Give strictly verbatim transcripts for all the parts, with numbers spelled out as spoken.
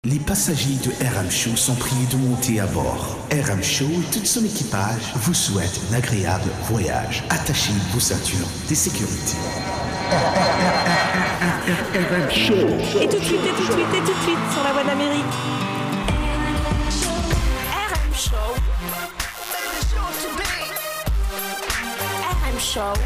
Les passagers de R M Show sont priés de monter à bord. R M Show et tout son équipage vous souhaitent un agréable voyage. Attachez vos ceintures de sécurité. R M Show. Et tout de suite, et tout de suite, et tout de suite sur la voie d'Amérique. R M Show. R M Show.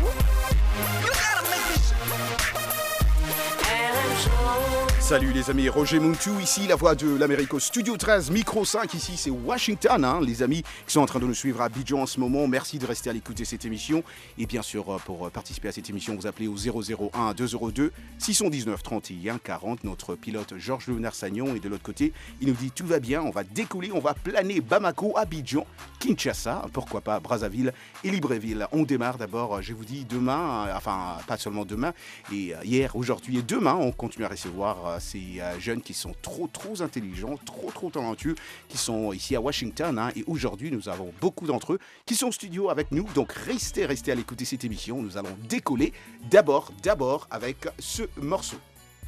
Salut les amis, Roger Muntu ici, la voix de l'Amérique au Studio treize, Micro cinq ici, c'est Washington, hein, les amis qui sont en train de nous suivre à Abidjan en ce moment. Merci de rester à l'écoute de cette émission. Et bien sûr, pour participer à cette émission, vous appelez au zéro zéro un deux zéro deux six cent dix-neuf trente et un quarante. Notre pilote Georges Léonard-Sagnon et de l'autre côté, il nous dit tout va bien, on va décoller, on va planer Bamako, Abidjan, Kinshasa, pourquoi pas Brazzaville et Libreville. On démarre d'abord, je vous dis demain, enfin pas seulement demain, et hier, aujourd'hui et demain, on continue à recevoir ces jeunes qui sont trop trop intelligents, trop trop talentueux, qui sont ici à Washington, hein, et aujourd'hui nous avons beaucoup d'entre eux qui sont au studio avec nous, donc restez, restez à l'écoute de cette émission. Nous allons décoller d'abord, d'abord avec ce morceau.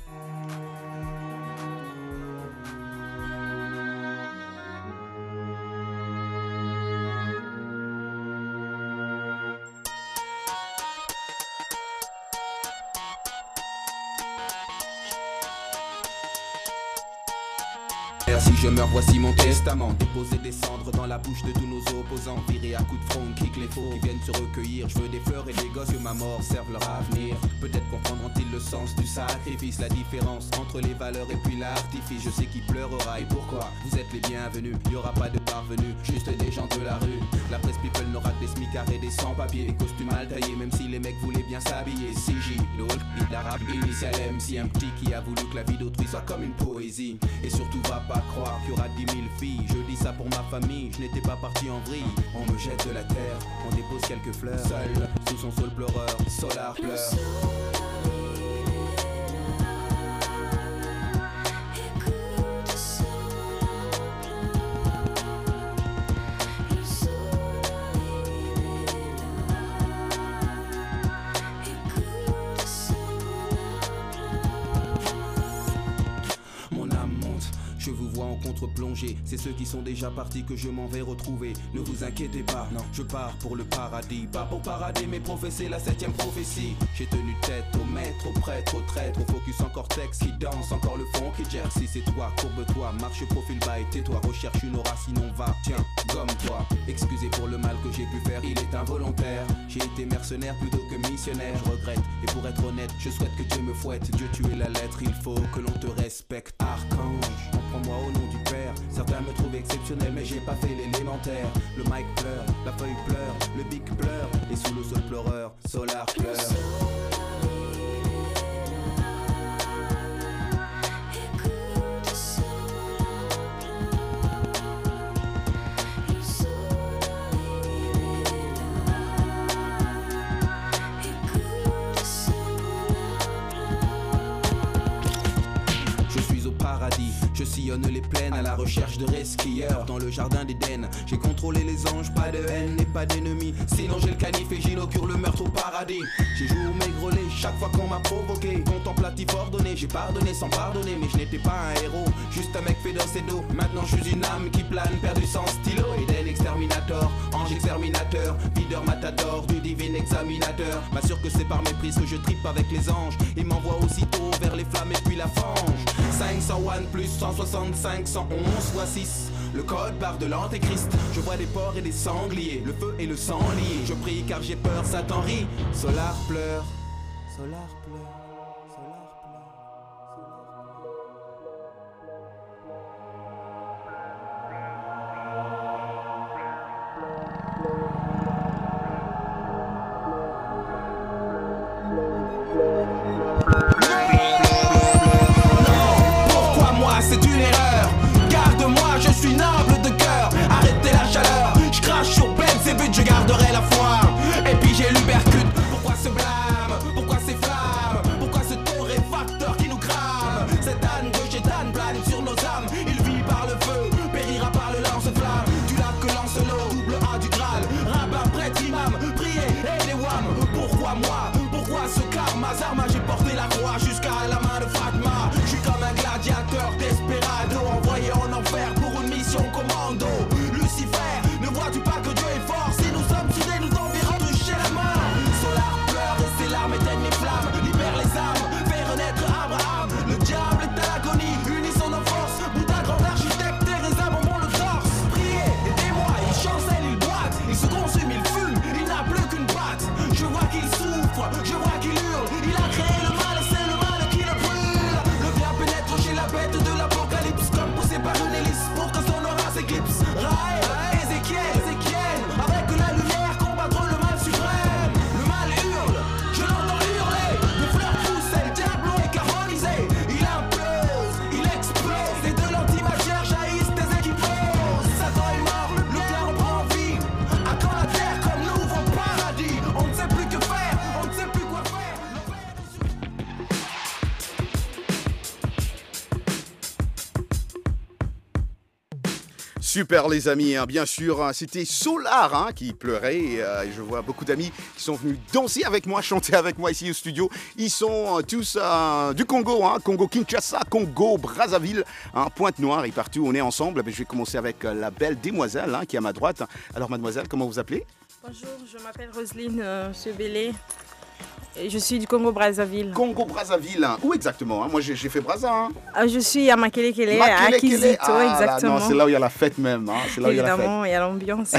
Si je meurs, voici mon testament. Déposer des cendres dans la bouche de tous nos opposants. Virer à coups de front, kick les faux qui viennent se recueillir. Je veux des fleurs et des gosses, que ma mort serve leur avenir. Peut-être comprendront-ils le sens du sacrifice, la différence entre les valeurs et puis l'artifice. Je sais qui pleurera et pourquoi. Vous êtes les bienvenus, il n'y aura pas de parvenus, juste des gens de la rue. La presse people n'aura que des smicards et des sans-papiers, des costumes mal taillés, même si les mecs voulaient bien s'habiller. C J, le Hulk, hit l'arabe, initial M C, un petit qui a voulu que la vie d'autrui soit comme une poésie. Et surtout va pas croire qu'il y aura dix mille filles. Je dis ça pour ma famille, je n'étais pas parti en vrille. On me jette de la terre, on dépose quelques fleurs. Seul, sous son sol pleureur, Solar pleure. Je vous vois en contre-plongée, c'est ceux qui sont déjà partis que je m'en vais retrouver. Ne vous inquiétez pas, non, je pars pour le paradis. Pas pour parader, mais professer la septième prophétie. J'ai tenu tête au maître, au prêtre, au traître, au focus en cortex qui danse, encore le fond qui gère. Si c'est toi, courbe-toi, marche profil bas et tais-toi. Recherche une aura, sinon va, tiens, gomme-toi. Excusez pour le mal que j'ai pu faire, il est involontaire. J'ai été mercenaire plutôt que missionnaire, je regrette. Et pour être honnête, je souhaite que Dieu me fouette. Dieu tu es la lettre, il faut que l'on te respecte. Archange, prends-moi au nom du Père. Certains me trouvent exceptionnel, mais j'ai pas fait l'élémentaire. Le mic pleure, la feuille pleure, le bic pleure, et sous le sol pleureur, Solar pleure. Je sillonne les plaines à la recherche de resquilleurs. Dans le jardin d'Éden, j'ai contrôlé les anges, pas de haine et pas d'ennemis. Sinon j'ai le canif et j'inaugure le meurtre au paradis. J'ai joué au maigrelé chaque fois qu'on m'a provoqué. Contemplatif ordonné, j'ai pardonné sans pardonner. Mais je n'étais pas un héros, juste un mec fait d'os et d'eau. Maintenant je suis une âme qui plane, perdu sans stylo. Eden exterminator, ange exterminateur, videur matador du divin examinateur. M'assure que c'est par méprise que je tripe avec les anges et m'envoie aussitôt vers les flammes et puis la fange. cinq cent un plus cent soixante-cinq, cent onze fois six. Le code barre de l'antéchrist. Je vois des porcs et des sangliers, le feu et le sang liés. Je prie car j'ai peur, Satan rit. Solar pleure, Solar pleure, Solar Pourquoi moi c'est une erreur? Garde-moi, je suis noble de cœur. Arrêtez la chaleur, je crache sur peine, c'est but, je garderai la foi. Et puis j'ai l'ubercute. Pourquoi ce blâme? Pourquoi ces flammes? Pourquoi ce torréfacteur qui nous crame? Cette âne de chétane plane sur nos âmes. Il vit par le feu, périra par le lance-flamme. Du lac que lance l'eau, double A du Graal. Rabbin, prêtre, imam, priez et les wham. Pourquoi moi? Pourquoi ce karma? Zarma, j'ai porté la croix jusqu'à la main de Fatma. Je suis comme un gladiateur desperado en Super les amis, hein. Bien sûr, hein, c'était Solar hein, qui pleurait et, euh, et je vois beaucoup d'amis qui sont venus danser avec moi, chanter avec moi ici au studio. Ils sont euh, tous euh, du Congo, hein, Congo Kinshasa, Congo Brazzaville, hein, Pointe-Noire et partout on est ensemble. Je vais commencer avec euh, la belle demoiselle hein, qui est à ma droite. Alors mademoiselle, comment vous appelez? Bonjour, je m'appelle Roselyne euh, Sebélé. Et je suis du Congo Brazzaville. Congo Brazzaville, hein. Où exactement hein? Moi j'ai, j'ai fait Brazza. Hein. Ah, je suis à Makelekele, à Kizito, ah, exactement. Là, non, c'est là où il y a la fête même. Hein. C'est là Évidemment, où il y a l'ambiance.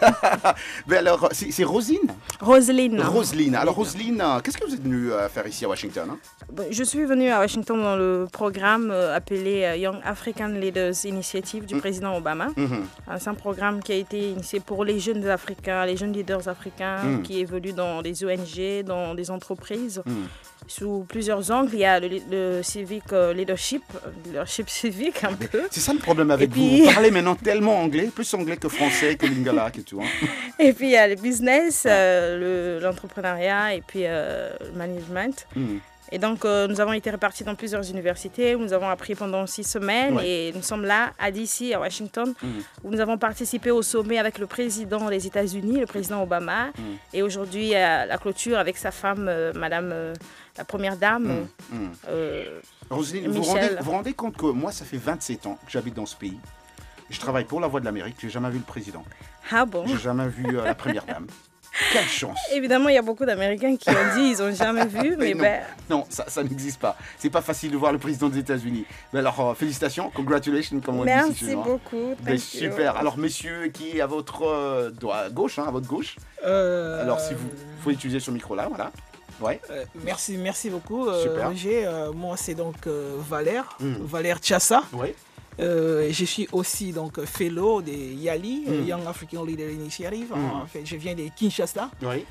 Mais alors, c'est, c'est Roselyne Roselyne. Roselyne. Alors Roselyne, qu'est-ce que vous êtes venue euh, faire ici à Washington hein? Je suis venue à Washington dans le programme euh, appelé euh, Young African Leaders Initiative du mm. président Obama. Mm-hmm. C'est un programme qui a été initié pour les jeunes Africains, les jeunes leaders africains mm. qui évoluent dans des O N G, dans des entreprises. Mm. Sous plusieurs angles, il y a le, le civic leadership, leadership civique un peu. C'est ça le problème avec et vous, puis... vous parlez maintenant tellement anglais, plus anglais que français, que lingala et tout. Hein. Et puis il y a le business, euh, le, l'entrepreneuriat et puis euh, le management. Mm. Et donc, euh, nous avons été répartis dans plusieurs universités où nous avons appris pendant six semaines ouais. et nous sommes là, à D C, à Washington, mm. où nous avons participé au sommet avec le président des États-Unis, le président Obama, mm. et aujourd'hui à la clôture avec sa femme, euh, Madame euh, la Première Dame, mm. Euh, Roselyne, vous rendez, vous rendez compte que moi, ça fait vingt-sept ans que j'habite dans ce pays. Je travaille pour la Voix de l'Amérique, je n'ai jamais vu le président. Ah bon? Je n'ai jamais vu euh, la Première Dame. Quelle chance! Évidemment, il y a beaucoup d'Américains qui ont dit qu'ils n'ont jamais vu, mais, mais non, ben... non, ça, ça n'existe pas. C'est pas facile de voir le président des États-Unis. Mais alors, euh, félicitations, congratulations, comme on Merci dit ici chez moi. Merci beaucoup. Mais super. Alors, messieurs, qui est à votre euh, doigt gauche, hein, à votre gauche. Euh... Alors, si vous, faut utiliser ce micro-là, voilà. Ouais. Euh, merci, merci beaucoup, euh, Roger. Euh, moi, c'est donc euh, Valère, mm. Valère Tchassa. Ouais. Euh, je suis aussi donc fellow de YALI, mm. Young African Leader Initiative. Mm. En fait, je viens de Kinshasa. Oui.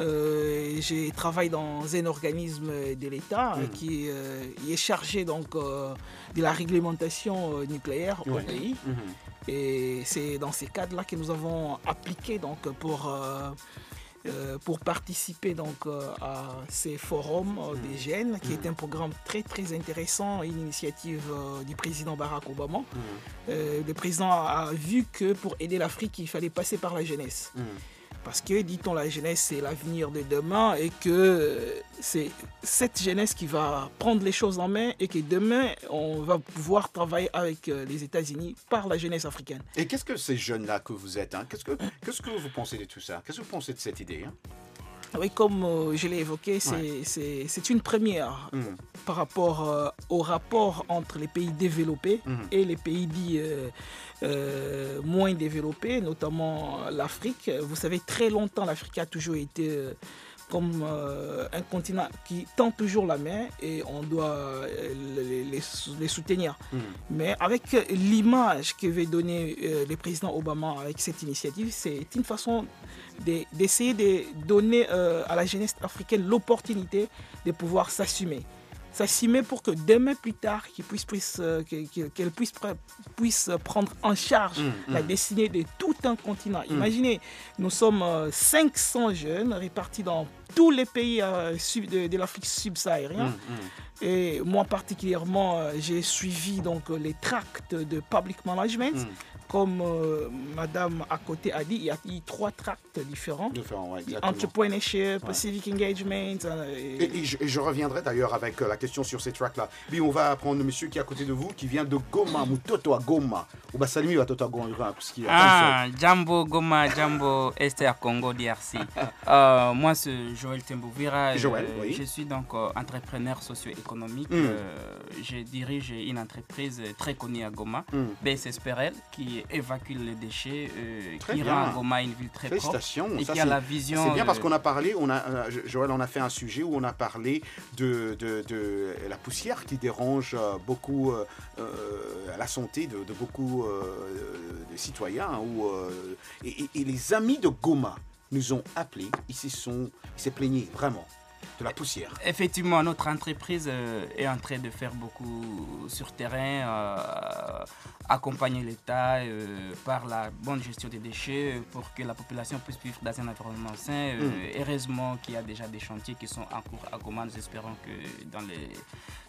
Euh, je travaille dans un organisme de l'État mm. qui euh, est chargé donc euh, de la réglementation euh, nucléaire oui. au pays. Mm-hmm. Et c'est dans ces cadres-là que nous avons appliqué donc pour euh, Euh, pour participer donc, euh, à ces forums euh, des jeunes, qui est un programme très très intéressant, une initiative euh, du président Barack Obama. Mmh. Euh, le président a, a vu que pour aider l'Afrique, il fallait passer par la jeunesse. Mmh. Parce que, dit-on, la jeunesse, c'est l'avenir de demain et que c'est cette jeunesse qui va prendre les choses en main et que demain, on va pouvoir travailler avec les États-Unis par la jeunesse africaine. Et qu'est-ce que ces jeunes-là que vous êtes hein, qu'est-ce, que, qu'est-ce que vous pensez de tout ça? Qu'est-ce que vous pensez de cette idée hein? Oui, comme euh, je l'ai évoqué, c'est, ouais. c'est, c'est une première mmh. par rapport euh, au rapport entre les pays développés mmh. et les pays dits euh, euh, moins développés, notamment l'Afrique. Vous savez, très longtemps, l'Afrique a toujours été euh, comme euh, un continent qui tend toujours la main et on doit euh, les, les, les soutenir. Mmh. Mais avec l'image que veut donner euh, le président Obama avec cette initiative, c'est une façon de, d'essayer de donner euh, à la jeunesse africaine l'opportunité de pouvoir s'assumer. S'assumer pour que demain plus tard, qu'ils puissent, puissent, euh, qu'elle puisse, puisse prendre en charge mmh, la mmh. destinée de tout un continent. Mmh. Imaginez, nous sommes euh, cinq cents jeunes répartis dans tous les pays euh, sub, de, de l'Afrique subsaharienne. Mmh, mmh. Et moi particulièrement, euh, j'ai suivi donc, les tracts de public management. Mmh. Comme euh, madame à côté a dit, il y a eu trois tracts différents. Différents, ouais, Entrepreneurship, ouais. Civic Engagement. Euh, et, et, et, je, et je reviendrai d'ailleurs avec euh, la question sur ces tracts-là. Puis on va prendre le monsieur qui est à côté de vous, qui vient de Goma, Mutoto à Goma. On va saluer à Toto à Goma. Ah, Jambo Goma, Jambo Esther Congo D R C. euh, moi, c'est Joël Tembouvira. Joël, euh, oui. Je suis donc euh, entrepreneur socio-économique. Mm. Euh, je dirige une entreprise très connue à Goma, mm. B S S P R L, qui évacue les déchets, euh, qui bien. rend Goma une ville très propre et ça, qui a la vision... C'est bien parce qu'on a parlé, on a, euh, Joël, on a fait un sujet où on a parlé de, de, de la poussière qui dérange beaucoup euh, euh, la santé de, de beaucoup euh, de citoyens. Où, euh, et, et les amis de Goma nous ont appelés, ils se sont, ils se plaignaient vraiment de la poussière. Effectivement, notre entreprise euh, est en train de faire beaucoup sur terrain, euh, accompagner l'État euh, par la bonne gestion des déchets pour que la population puisse vivre dans un environnement sain. Euh, mm. Heureusement qu'il y a déjà des chantiers qui sont en cours à Goma. Nous espérons que dans les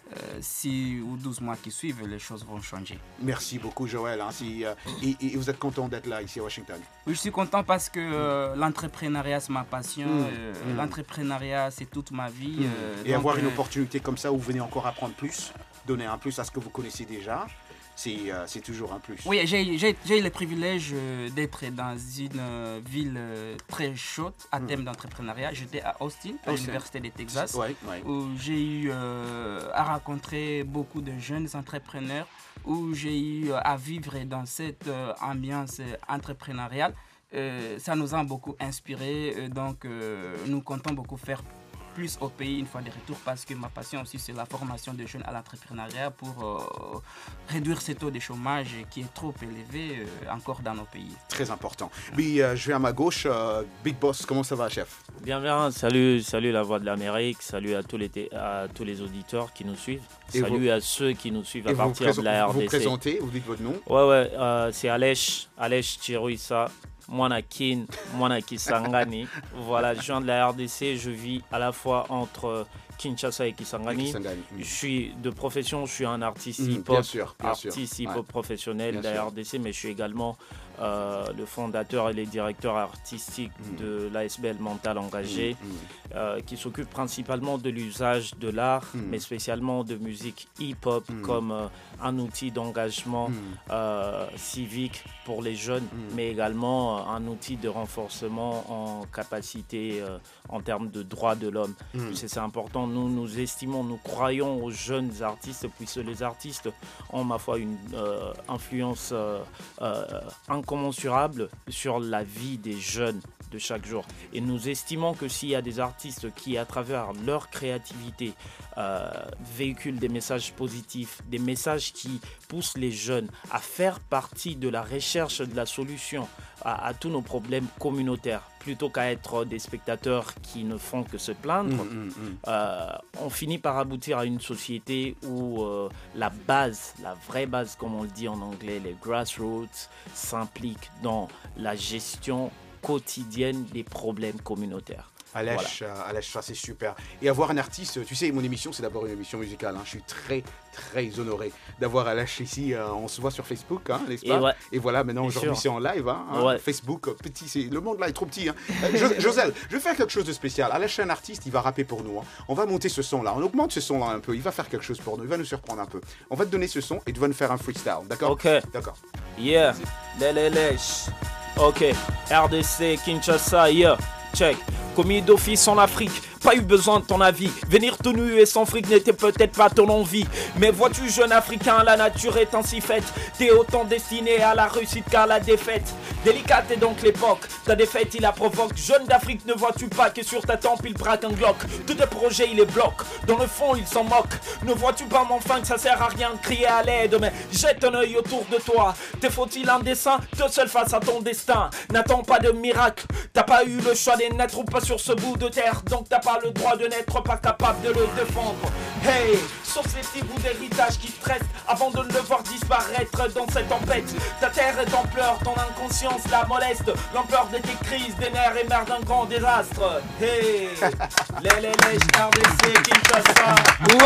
six ou douze mois qui suivent, les choses vont changer. Merci beaucoup, Joël. Hein, si, euh, et, et vous êtes content d'être là, ici à Washington? Oui, je suis content parce que euh, l'entrepreneuriat, c'est ma passion. Mmh. Euh, mmh. L'entrepreneuriat, c'est toute ma vie. Mmh. Euh, et donc, avoir une euh, opportunité comme ça où vous venez encore apprendre plus, donner un plus à ce que vous connaissez déjà, c'est euh, c'est toujours un plus. Oui, j'ai eu le privilège euh, d'être dans une euh, ville euh, très chaude à mmh. thème d'entrepreneuriat. J'étais à Austin, à l'Université du Texas, ouais, ouais. où j'ai eu euh, à rencontrer beaucoup de jeunes entrepreneurs, où j'ai eu à vivre dans cette euh, ambiance entrepreneuriale. Euh, ça nous a beaucoup inspiré, euh, donc euh, nous comptons beaucoup faire plus au pays une fois de retour, parce que ma passion aussi c'est la formation des jeunes à l'entrepreneuriat pour euh, réduire ce taux de chômage qui est trop élevé euh, encore dans nos pays. Très important. Oui, euh, je vais à ma gauche. Euh, Big Boss, comment ça va, chef? Bien, bien. Salut, salut la Voix de l'Amérique. Salut à tous les, à tous les auditeurs qui nous suivent. Et salut vous... à ceux qui nous suivent à Et partir de la R D C. Vous vous présentez, vous dites votre nom? Ouais, ouais. Euh, c'est Alech, Alech Chirouissa. Mwanakin, Mwanakisangani. Voilà, je viens de la R D C, je vis à la fois entre Kinshasa et Kisangani. Kisangani. Je suis de profession, je suis un artiste mmh, hip-hop, bien sûr, bien artiste hip-hop ouais. professionnel bien de la sûr. R D C, mais je suis également euh, le fondateur et le directeur artistique mmh. de l'A S B L Mental Engagé, mmh. euh, qui s'occupe principalement de l'usage de l'art, mmh. mais spécialement de musique hip-hop mmh. comme euh, un outil d'engagement mmh. euh, civique pour les jeunes, mmh. mais également euh, un outil de renforcement en capacité euh, en termes de droits de l'homme. Mmh. C'est important. Nous, nous estimons, nous croyons aux jeunes artistes, puisque les artistes ont, ma foi, une euh, influence euh, euh, incommensurable sur la vie des jeunes de chaque jour. Et nous estimons que s'il y a des artistes qui, à travers leur créativité, euh, véhiculent des messages positifs, des messages qui poussent les jeunes à faire partie de la recherche de la solution à, à tous nos problèmes communautaires, plutôt qu'à être des spectateurs qui ne font que se plaindre, mmh, mmh. Euh, on finit par aboutir à une société où euh, la base, la vraie base, comme on le dit en anglais, les grassroots, s'impliquent dans la gestion quotidienne des problèmes communautaires. Alech, voilà. euh, Alech, ça c'est super. Et avoir un artiste, tu sais, mon émission c'est d'abord une émission musicale. Hein. Je suis très, très honoré d'avoir Alech ici. Euh, on se voit sur Facebook, hein, n'est-ce pas? Et, ouais. Et voilà, maintenant aujourd'hui c'est en live. Hein, ouais. Facebook, petit, c'est... le monde là est trop petit. Hein. Euh, Joselle, je vais faire quelque chose de spécial. Alech est un artiste, il va rapper pour nous. Hein. On va monter ce son là. On augmente ce son là un peu. Il va faire quelque chose pour nous. Il va nous surprendre un peu. On va te donner ce son et tu vas nous faire un freestyle. D'accord? Ok. D'accord. Yeah. Lelelech. Ok. R D C, Kinshasa, yeah. Check. Commis d'office en Afrique, pas eu besoin de ton avis. Venir tout nu et sans fric n'était peut-être pas ton envie. Mais vois-tu, jeune Africain, la nature est ainsi faite. T'es autant destiné à la réussite qu'à la défaite. Délicate est donc l'époque, ta défaite il la provoque. Jeune d'Afrique, ne vois-tu pas que sur ta tempe il braque un Glock? Tous tes projets il les bloque, dans le fond il s'en moque. Ne vois-tu pas mon fin que ça sert à rien de crier à l'aide? Mais jette un œil autour de toi. Te faut-il un dessin? Te seul face à ton destin. N'attends pas de miracle, t'as pas eu le choix de naître ou pas sur ce bout de terre. Donc t'as pas le droit de n'être pas capable de le défendre. Hey, sauf ces petits bouts d'héritage qui te restent avant de le voir disparaître dans cette tempête. Ta terre est en pleurs, ton inconscience la moleste. L'ampleur de tes crises, des nerfs et mère d'un grand désastre. Hey, les les les R D C, Kinshasa.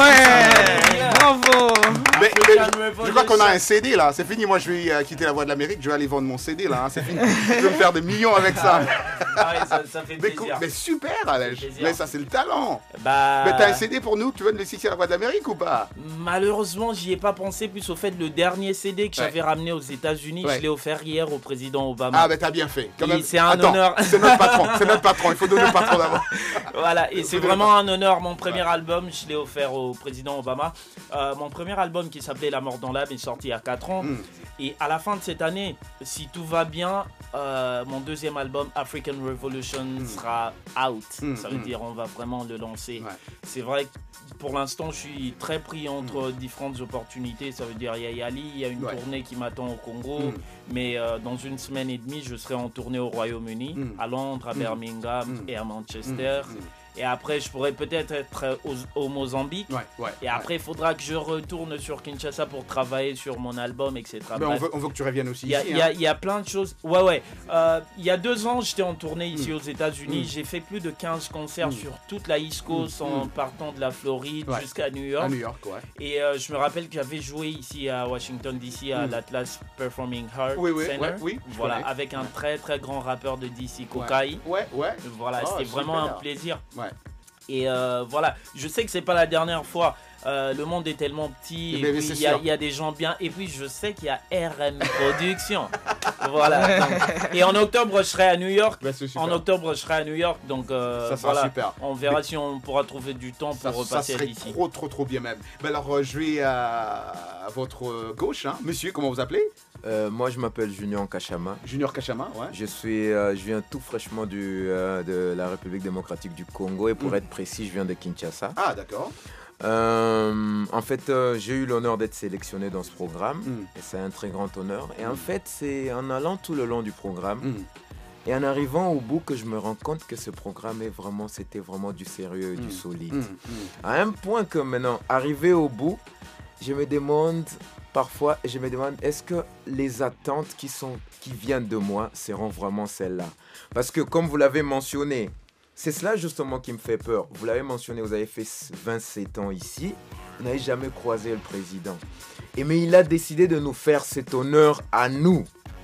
Ouais, bravo. Mais, mais, je crois qu'on a un C D là, c'est fini. Moi je vais euh, quitter la Voix de l'Amérique, je vais aller vendre mon C D là, hein. C'est fini. Je vais me faire des millions avec ça. Ah oui, ça, ça fait mais, plaisir. Mais super, Alech. Mais ça c'est le talent. Bah... Mais t'as un C D pour nous, tu veux nous laisser ici à la Voix de l'Amérique ou pas? Malheureusement, j'y ai pas pensé. Plus au fait, le dernier C D que ouais. j'avais ramené aux États-Unis, ouais. je l'ai offert hier au président Obama. Ah, ben t'as bien fait. C'est un Attends, honneur. C'est notre patron, c'est notre patron. Il faut donner le patron d'abord. Voilà, et c'est vraiment un honneur. Mon premier ouais. album, je l'ai offert au président Obama. Euh, mon premier album qui s'appelait La mort dans l'âme est sorti il y a quatre ans. Mm. Et à la fin de cette année, si tout va bien, euh, mon deuxième album, African Revolution, mm. sera out. Mm. Ça veut mm. dire on va vraiment le lancer. Ouais. C'est vrai que pour l'instant, je suis très pris entre mm. différentes opportunités. Ça veut dire il y a Yali, il y a une ouais. tournée qui m'attend au Congo. Mm. Mais euh, dans une semaine et demie, je serai en tournée au Royaume-Uni, mm. à Londres, à mm. Birmingham mm. et à Manchester. Mm. Et après, je pourrais peut-être être au, au Mozambique. Ouais, ouais, et après, il ouais. faudra que je retourne sur Kinshasa pour travailler sur mon album, et cetera. Mais on veut, on veut que tu reviennes aussi Il y, ici. hein. Il y a plein de choses. Ouais, ouais. Euh, il y a deux ans, j'étais en tournée ici mm. aux États-Unis. Mm. J'ai fait plus de quinze concerts mm. sur toute la East Coast mm. en mm. partant de la Floride ouais. jusqu'à New York. À New York, ouais. Et euh, je me rappelle que j'avais joué ici à Washington D C à mm. l'Atlas Performing Arts oui, oui, Center. Ouais, oui, voilà, connais. avec un très très grand rappeur de D C, Kokai. Ouais, ouais. Voilà, oh, c'était vraiment un plaisir. Ouais. Et euh, voilà, je sais que c'est pas la dernière fois. Euh, le monde est tellement petit, et, et puis il y, y a des gens bien. Et puis je sais qu'il y a R M Production. Voilà. Donc, et en octobre, je serai à New York. Bah, en octobre, je serai à New York. Donc euh, ça sera voilà. super. On verra Mais si on pourra trouver du temps pour ça, repasser ça serait d'ici. Trop, trop, trop bien même. Bah, alors, euh, je vais à, à votre gauche, hein. Monsieur, comment vous appelez? Euh, moi, je m'appelle Junior Kachama. Junior Kachama, ouais. Je suis, euh, je viens tout fraîchement du, euh, de la République démocratique du Congo et pour mm. être précis, je viens de Kinshasa. Ah, d'accord. Euh, en fait, euh, j'ai eu l'honneur d'être sélectionné dans ce programme mm. et c'est un très grand honneur. Et mm. en fait, c'est en allant tout le long du programme mm. et en arrivant au bout que je me rends compte que ce programme est vraiment, c'était vraiment du sérieux, et mm. du solide. Mm. Mm. À un point que maintenant, arrivé au bout, je me demande parfois, je me demande, est-ce que les attentes qui sont, qui viennent de moi seront vraiment celles-là? Parce que comme vous l'avez mentionné, c'est cela justement qui me fait peur. Vous l'avez mentionné, vous avez fait vingt-sept ans ici, vous n'avez jamais croisé le président. Et mais il a décidé de nous faire cet honneur à nous.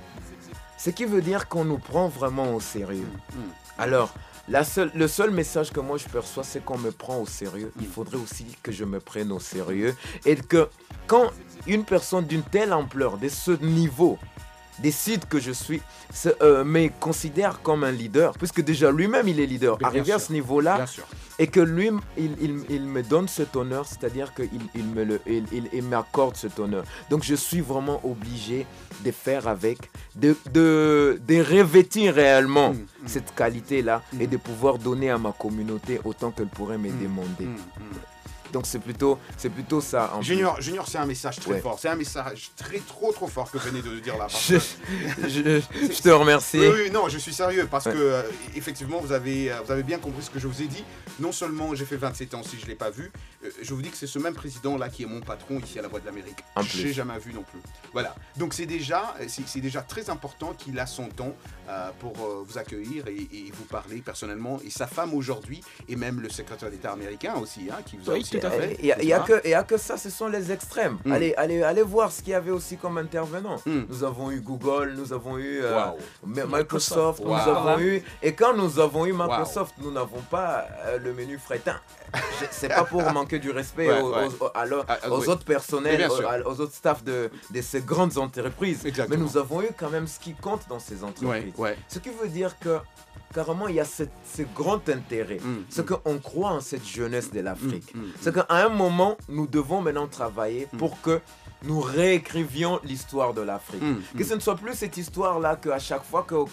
Ce qui veut dire qu'on nous prend vraiment au sérieux. Mm. Alors, la seule, le seul message que moi je perçois, c'est qu'on me prend au sérieux. Il faudrait aussi que je me prenne au sérieux. Et que quand une personne d'une telle ampleur, de ce niveau, décide que je suis, euh, me considère comme un leader, puisque déjà lui-même il est leader, bien arrivé bien à ce niveau-là, et que lui, il, il, il me donne cet honneur, c'est-à-dire qu'il il me le, il, il, il m'accorde cet honneur. Donc je suis vraiment obligé de faire avec, de, de, de revêtir réellement mmh, mmh. cette qualité-là mmh. et de pouvoir donner à ma communauté autant qu'elle pourrait me mmh, demander. Mmh, mmh. Donc c'est plutôt, c'est plutôt ça. En Junior, Junior, c'est un message très ouais. fort. C'est un message très, trop, trop fort que vous venez de dire là. Je, je, je te remercie. Oui, oui, non, je suis sérieux parce ouais. que euh, effectivement, vous avez, vous avez bien compris ce que je vous ai dit. Non seulement j'ai fait vingt-sept ans si je ne l'ai pas vu, euh, je vous dis que c'est ce même président là qui est mon patron ici à la Voix de l'Amérique. Je ne l'ai jamais vu non plus. Voilà. Donc c'est déjà, c'est déjà très important qu'il a son temps euh, pour euh, vous accueillir et, et vous parler personnellement. Et sa femme aujourd'hui et même le secrétaire d'État américain aussi, hein, qui vous a oui, aussi. Il n'y a, a, a, a que ça, ce sont les extrêmes. Mm. Allez, allez, allez voir ce qu'il y avait aussi comme intervenant. Mm. Nous avons eu Google, nous avons eu euh, wow. Microsoft, wow. nous avons eu... Et quand nous avons eu Microsoft, wow. nous n'avons pas euh, le menu frétin. C'est pas pour manquer du respect ouais, aux, ouais. aux, alors, ah, aux oui. autres personnels, aux, aux autres staffs de, de ces grandes entreprises. Exactement. Mais nous avons eu quand même ce qui compte dans ces entreprises. Ouais, ouais. Ce qui veut dire que carrément, il y a ce grand intérêt. Mm, c'est mm. qu'on croit en cette jeunesse de l'Afrique. Mm, mm, c'est qu'à un moment, nous devons maintenant travailler mm. pour que nous réécrivions l'histoire de l'Afrique. Mm, que mm. ce ne soit plus cette histoire-là qu'à chaque fois qu'on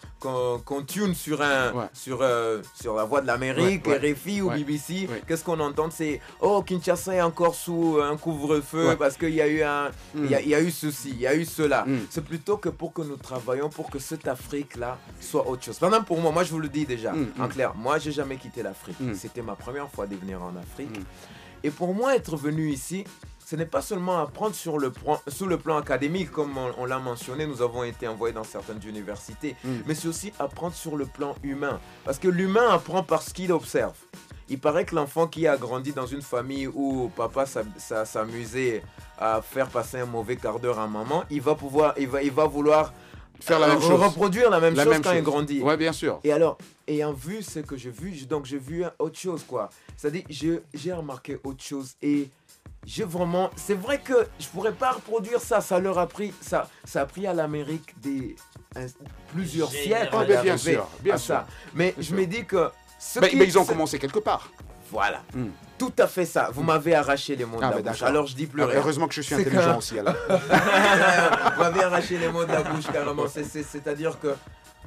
qu qu tune sur, un, ouais. sur, euh, sur la Voix de l'Amérique, ouais, ouais. R F I ou ouais. B B C, ouais. qu'est-ce qu'on entend? C'est « Oh, Kinshasa est encore sous un couvre-feu ouais. parce qu'il y a eu un, mm. il y a, il y a eu ceci, il y a eu cela. Mm. » C'est plutôt que pour que nous travaillions pour que cette Afrique-là soit autre chose. Par exemple, pour moi, moi je vous le dis déjà, mm. en clair, moi j'ai jamais quitté l'Afrique. Mm. C'était ma première fois de venir en Afrique. Mm. Et pour moi, être venu ici, ce n'est pas seulement apprendre sur le, sur le plan académique, comme on, on l'a mentionné, nous avons été envoyés dans certaines universités, mm. mais c'est aussi apprendre sur le plan humain. Parce que l'humain apprend parce qu'il observe. Il paraît que l'enfant qui a grandi dans une famille où papa s'amusait à faire passer un mauvais quart d'heure à maman, il va, pouvoir, il va, il va vouloir faire la même chose. Reproduire la même la chose même quand chose. il grandit. Ouais, bien sûr. Et alors, ayant vu ce que j'ai vu, donc j'ai vu autre chose, quoi. C'est-à-dire, j'ai remarqué autre chose et j'ai vraiment... C'est vrai que je pourrais pas reproduire ça. Ça leur a pris... Ça, ça a pris à l'Amérique des... Un, plusieurs siècles. Ah, ben bien sûr, bien sûr. Ça. Mais bien je sûr. me dis que... Mais, mais ils ont commencé quelque part. Voilà. Mm. Tout à fait ça. Vous m'avez arraché les mots de ah, la bouche. Alors je dis plus ah, rien. Heureusement que je suis intelligent aussi alors. Vous m'avez arraché les mots de la bouche carrément. C'est-à-dire que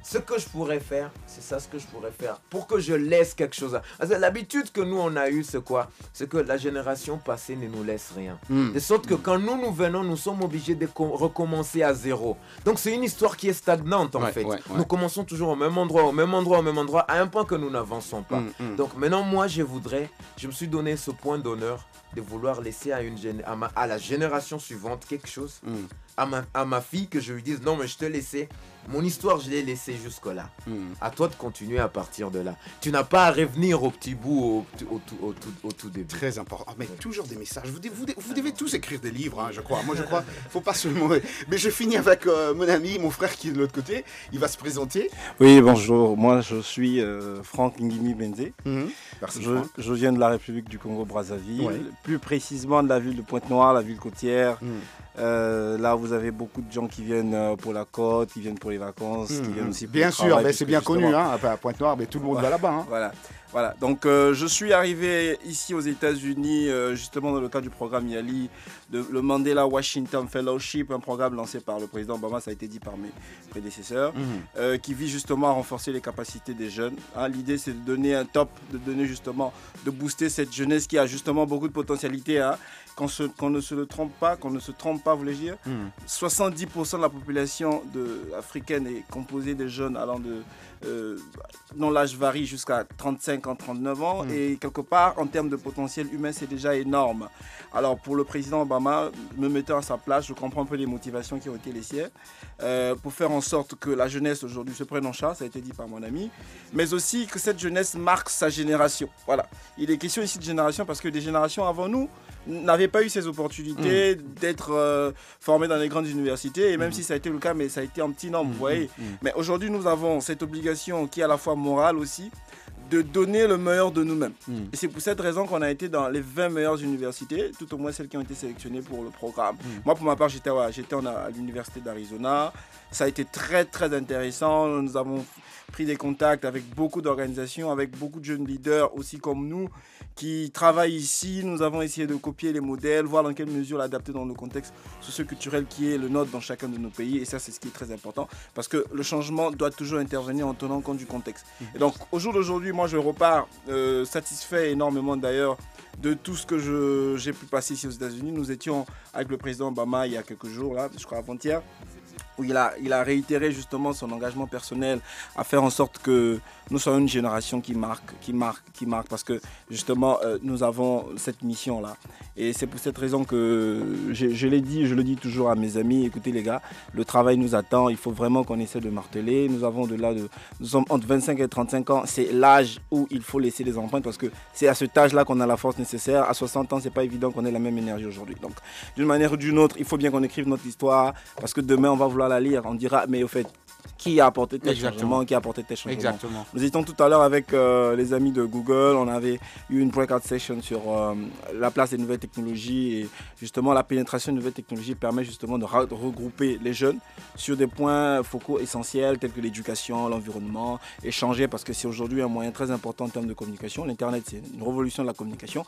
ce que je pourrais faire, c'est ça ce que je pourrais faire pour que je laisse quelque chose. Parce que l'habitude que nous on a eu, c'est quoi? C'est que la génération passée ne nous laisse rien. Mm. De sorte que quand nous nous venons, nous sommes obligés de recommencer à zéro. Donc c'est une histoire qui est stagnante en ouais, fait. Ouais, ouais. Nous commençons toujours au même endroit, au même endroit, au même endroit, à un point que nous n'avançons pas. Mm, mm. Donc maintenant, moi, je voudrais, je me suis donné ce point d'honneur de vouloir laisser à, une, à, ma, à la génération suivante quelque chose. Mm. À ma, à ma fille, que je lui dise non mais je te laissais, mon histoire je l'ai laissée jusque là. Mm. À toi de continuer à partir de là. Tu n'as pas à revenir au petit bout au, au, au, au, au, au tout début. Très important. Oh, mais ouais. Toujours des messages. Vous, vous, vous devez tous écrire des livres, hein, je crois. Moi je crois, faut pas seulement. Mais je finis avec euh, mon ami, mon frère qui est de l'autre côté. Il va se présenter. Oui, bonjour. Moi je suis euh, Franck Ngimi Benze. Mm-hmm. Merci, je, Franck. Je viens de la République du Congo-Brazzaville, ouais. Plus précisément de la ville de Pointe-Noire, la ville côtière. Mm. Euh, là, vous avez beaucoup de gens qui viennent euh, pour la côte, qui viennent pour les vacances, mmh, qui viennent aussi pour bien le sûr, travail. Mais c'est bien connu, hein, à Pointe-Noire, mais tout le monde voilà. va là-bas. Hein. Voilà, voilà. Donc, euh, je suis arrivé ici aux États-Unis, euh, justement dans le cadre du programme YALI, de, le Mandela Washington Fellowship, un programme lancé par le président Obama, ça a été dit par mes prédécesseurs, mmh. euh, qui vise justement à renforcer les capacités des jeunes. Hein, l'idée, c'est de donner un top, de donner justement, de booster cette jeunesse qui a justement beaucoup de potentialité. Hein, Qu'on, se, qu'on ne se le trompe pas, qu'on ne se trompe pas, voulais-je dire. Mm. soixante-dix pour cent de la population de, africaine est composée de jeunes allant de, euh, dont l'âge varie jusqu'à trente-cinq ans, trente-neuf ans. Mm. Et quelque part, en termes de potentiel humain, c'est déjà énorme. Alors, pour le président Obama, me mettant à sa place, je comprends un peu les motivations qui ont été les siennes, euh, pour faire en sorte que la jeunesse aujourd'hui se prenne en charge, ça a été dit par mon ami, mais aussi que cette jeunesse marque sa génération. Voilà. Il est question ici de génération parce que des générations avant nous n'avaient pas eu ces opportunités mmh. d'être euh, formés dans les grandes universités, et même mmh. si ça a été le cas, mais ça a été en petit nombre, mmh. vous voyez. Mmh. Mais aujourd'hui, nous avons cette obligation qui est à la fois morale aussi, de donner le meilleur de nous-mêmes. Mmh. Et c'est pour cette raison qu'on a été dans les vingt meilleures universités, tout au moins celles qui ont été sélectionnées pour le programme. Mmh. Moi, pour ma part, j'étais, ouais, j'étais en, à l'université d'Arizona. Ça a été très, très intéressant. Nous avons pris des contacts avec beaucoup d'organisations, avec beaucoup de jeunes leaders aussi comme nous, qui travaillent ici. Nous avons essayé de copier les modèles, voir dans quelle mesure l'adapter dans le contexte socio-culturel qui est le nôtre dans chacun de nos pays. Et ça, c'est ce qui est très important, parce que le changement doit toujours intervenir en tenant compte du contexte. Mmh. Et donc, au jour d'aujourd'hui, moi, je repars euh, satisfait énormément d'ailleurs de tout ce que je, j'ai pu passer ici aux États-Unis. Nous étions avec le président Obama il y a quelques jours, là, je crois avant-hier, où il a, il a réitéré justement son engagement personnel à faire en sorte que nous soyons une génération qui marque, qui marque, qui marque, parce que justement euh, nous avons cette mission-là. Et c'est pour cette raison que je, je l'ai dit, je le dis toujours à mes amis, écoutez les gars, le travail nous attend, il faut vraiment qu'on essaie de marteler. Nous avons de là de, nous sommes entre vingt-cinq et trente-cinq ans, c'est l'âge où il faut laisser les empreintes, parce que c'est à cet âge-là qu'on a la force nécessaire. À soixante ans, c'est pas évident qu'on ait la même énergie aujourd'hui. Donc d'une manière ou d'une autre, il faut bien qu'on écrive notre histoire, parce que demain on va vouloir la lire, on dira mais au fait qui a apporté tel changement, qui a apporté tel changement. Exactement. Nous étions tout à l'heure avec euh, les amis de Google, on avait eu une breakout session sur euh, la place des nouvelles technologies, et justement la pénétration des nouvelles technologies permet justement de, ra- de regrouper les jeunes sur des points focaux essentiels tels que l'éducation, l'environnement, échanger, parce que c'est aujourd'hui un moyen très important en termes de communication. L'internet, c'est une révolution de la communication,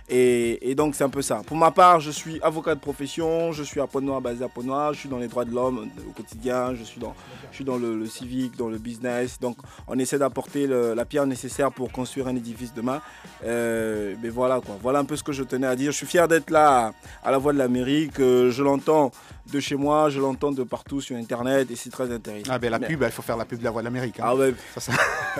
et, et donc c'est un peu ça. Pour ma part, je suis avocat de profession, je suis à Pointe-Noire, basé à Pointe-Noire, je suis dans les droits de l'homme au quotidien, je suis dans, je suis dans le, le civique, dans le business. Donc on essaie d'apporter le, la pierre nécessaire pour construire un édifice demain. Euh, mais voilà quoi, voilà un peu ce que je tenais à dire. Je suis fier d'être là à, à la Voix de l'Amérique. Euh, je l'entends de chez moi, je l'entends de partout sur Internet, et c'est très intéressant. Ah ben la mais... pub, il faut faire la pub de la Voix de l'Amérique. Hein. Ah ouais. Ça, ça...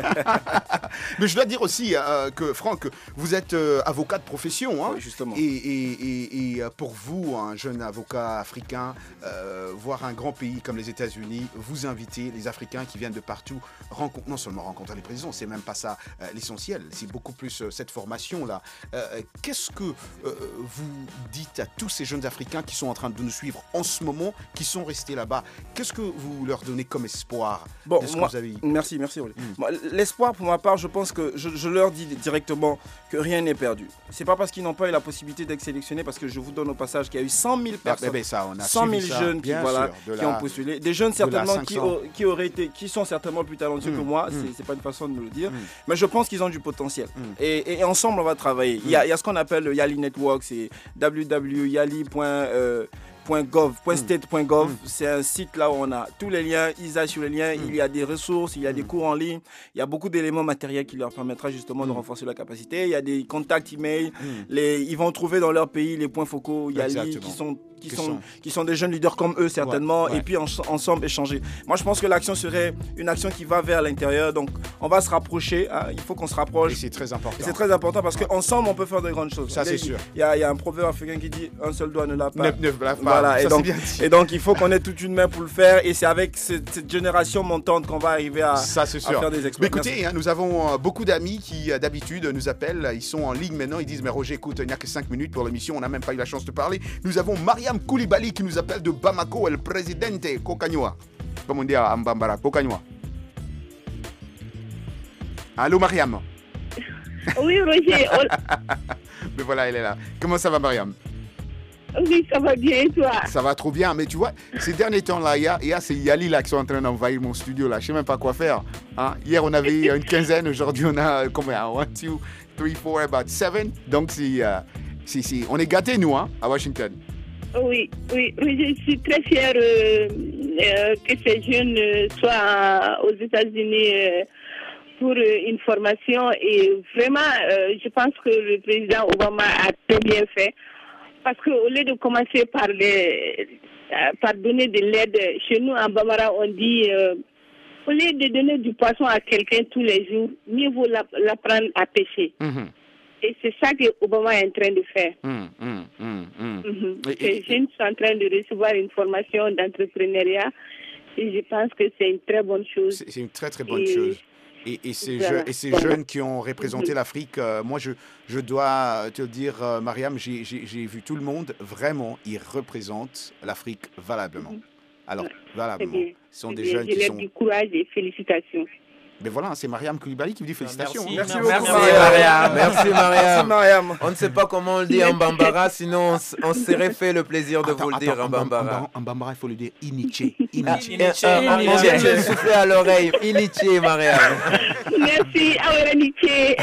Mais je dois dire aussi euh, que Franck, vous êtes euh, avocat de profession, hein, oui, justement. Et, et, et, et pour vous, un jeune avocat africain, euh, voir un grand pays comme les États-Unis, vous inviter les Africains qui viennent de partout, rencontre, non seulement rencontrer les présidents, c'est même pas ça euh, l'essentiel, c'est beaucoup plus euh, cette formation-là. Euh, qu'est-ce que euh, vous dites à tous ces jeunes Africains qui sont en train de nous suivre en ce moment, qui sont restés là-bas? Qu'est-ce que vous leur donnez comme espoir? Bon, de ce moi, que vous avez... merci, merci. Mm. Moi, l'espoir, pour ma part, je pense que je, je leur dis directement que rien n'est perdu. C'est pas parce qu'ils n'ont pas eu la possibilité d'être sélectionnés, parce que je vous donne au passage qu'il y a eu cent mille personnes, ben, ben, ça, on a cent mille ça, jeunes qui, voilà, sûr, qui la, ont postulé, des jeunes certainement qui, au, qui auraient été, qui sont certainement plus talentueux mm. que moi. Mm. C'est, c'est pas une façon de me le dire, mm. mais je pense qu'ils ont du potentiel. Mm. Et, et ensemble, on va travailler. Il mm. y, y a ce qu'on appelle le Yali Network, c'est w w w point yali point .gov, .state point gov, Mm. c'est un site là où on a tous les liens, ils aillent sur les liens, mm. il y a des ressources, il y a mm. des cours en ligne, il y a beaucoup d'éléments matériels qui leur permettra justement mm. de renforcer leur capacité, il y a des contacts email, mm. les, ils vont trouver dans leur pays les points focaux, il y a les, qui sont Qui sont, sont... qui sont des jeunes leaders comme eux certainement, ouais, ouais. et puis en, ensemble échanger. Moi je pense que l'action serait une action qui va vers l'intérieur, donc on va se rapprocher, hein, il faut qu'on se rapproche. Et c'est très important. Et c'est très important parce ouais. qu'ensemble on peut faire de grandes choses. Ça c'est sûr. Il y, a, il y a un proverbe africain qui dit un seul doigt ne lave pas. Ne, ne lave pas. Voilà, ça, et, donc, bien et donc il faut qu'on ait toute une main pour le faire, et c'est avec cette, cette génération montante qu'on va arriver à, ça, c'est sûr. à faire des exploits. Mais écoutez, hein, nous avons beaucoup d'amis qui d'habitude nous appellent, ils sont en ligne maintenant, ils disent mais Roger écoute, il n'y a que cinq minutes pour l'émission, on n'a même pas eu la chance de parler. Nous avons Mariam Koulibaly qui nous appelle de Bamako, el presidente Kokagnoa. Comme on dit à Mbambara, Kokagnoa. Allô Mariam. Oui Roger. Mais voilà, elle est là. Comment ça va Mariam? Oui, ça va bien et toi? Ça va trop bien, mais tu vois, ces derniers temps-là, il y a, il y a ces Yali là qui sont en train d'envahir mon studio là. Je sais même pas quoi faire. Hein? Hier on avait une quinzaine, aujourd'hui on a combien? One, two, three, four, about seven. Donc c'est, euh, c'est, c'est, on est gâtés nous, hein, à Washington. Oui, oui, oui, je suis très fière euh, euh, que ces jeunes euh, soient aux États-Unis euh, pour euh, une formation, et vraiment, euh, je pense que le président Obama a très bien fait, parce qu'au lieu de commencer par, les, euh, par donner de l'aide, chez nous en Bambara, on dit euh, au lieu de donner du poisson à quelqu'un tous les jours, mieux vaut l'apprendre à pêcher. Mm-hmm. Et c'est ça que Obama est en train de faire. Mmh, mmh, mmh, mmh. Mmh. Les jeunes sont en train de recevoir une formation d'entrepreneuriat, et je pense que c'est une très bonne chose. C'est, c'est une très très bonne et... chose. Et, et ces, voilà. je, et ces voilà. jeunes qui ont représenté mmh. l'Afrique, euh, moi je, je dois te dire, euh, Mariam, j'ai, j'ai, j'ai vu tout le monde, vraiment, ils représentent l'Afrique valablement. Mmh. Alors, ouais. valablement. Ce sont c'est des bien. jeunes je qui sont... du courage et félicitations. Mais voilà, c'est Mariam Koulibaly qui vous dit félicitations. Merci, merci, merci, beaucoup, merci Mariam. Merci Mariam. Merci Mariam. On ne sait pas comment on le dit en Bambara, sinon on, on serait fait le plaisir de attends, vous le attends, dire en Bambara. En Bambara, il faut le dire Iniché. Iniché. On vient de le souffler à l'oreille. Iniché, Mariam. Merci, Iniché.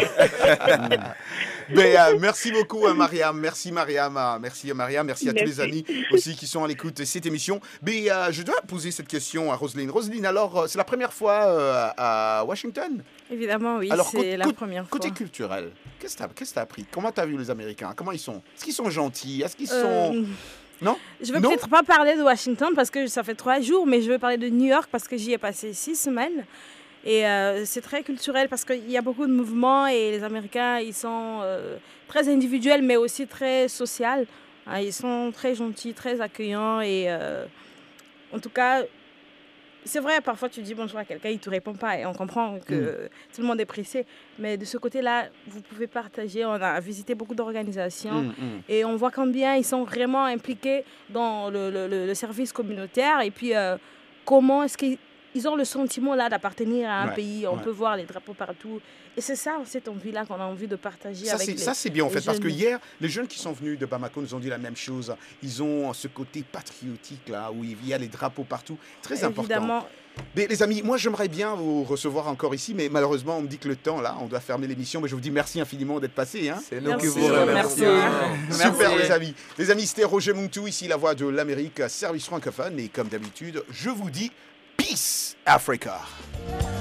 Mais, euh, merci beaucoup euh, Mariam, merci Mariam, euh, merci Mariam, merci à merci. tous les amis aussi qui sont à l'écoute de cette émission. Mais euh, je dois poser cette question à Roselyne. Roselyne, alors euh, c'est la première fois euh, à Washington? Évidemment oui, alors, c'est côté, la première fois. Côté culturel, qu'est-ce que tu as appris? Comment tu as vu les Américains? Comment ils sont? Est-ce qu'ils sont gentils? Est-ce qu'ils sont... Euh... Non? Je ne veux non? peut-être pas parler de Washington parce que ça fait trois jours, mais je veux parler de New York parce que j'y ai passé six semaines. Et euh, c'est très culturel parce qu'il y a beaucoup de mouvements et les Américains, ils sont euh, très individuels mais aussi très sociaux. Hein, ils sont très gentils, très accueillants et euh, en tout cas, c'est vrai, parfois tu dis bonjour à quelqu'un, il ne te répond pas et on comprend que mmh. tout le monde est pressé. Mais de ce côté-là, vous pouvez partager. On a visité beaucoup d'organisations mmh, mmh. et on voit combien ils sont vraiment impliqués dans le, le, le service communautaire et puis euh, comment est-ce qu'ils... Ils ont le sentiment là d'appartenir à un ouais, pays. On ouais. peut voir les drapeaux partout. Et c'est ça, cette envie-là qu'on a envie de partager ça, avec c'est, les Ça, c'est bien en fait. jeunes. Parce que hier, les jeunes qui sont venus de Bamako nous ont dit la même chose. Ils ont ce côté patriotique là, où il y a les drapeaux partout. Très Évidemment. important. Mais les amis, moi j'aimerais bien vous recevoir encore ici, mais malheureusement on me dit que le temps là, on doit fermer l'émission. Mais je vous dis merci infiniment d'être passé. Hein. C'est nous merci. qui vous remercions. Merci. Super les amis. Les amis, c'était Roger Muntu, ici la voix de l'Amérique, service francophone. Et comme d'habitude, je vous dis Peace Africa.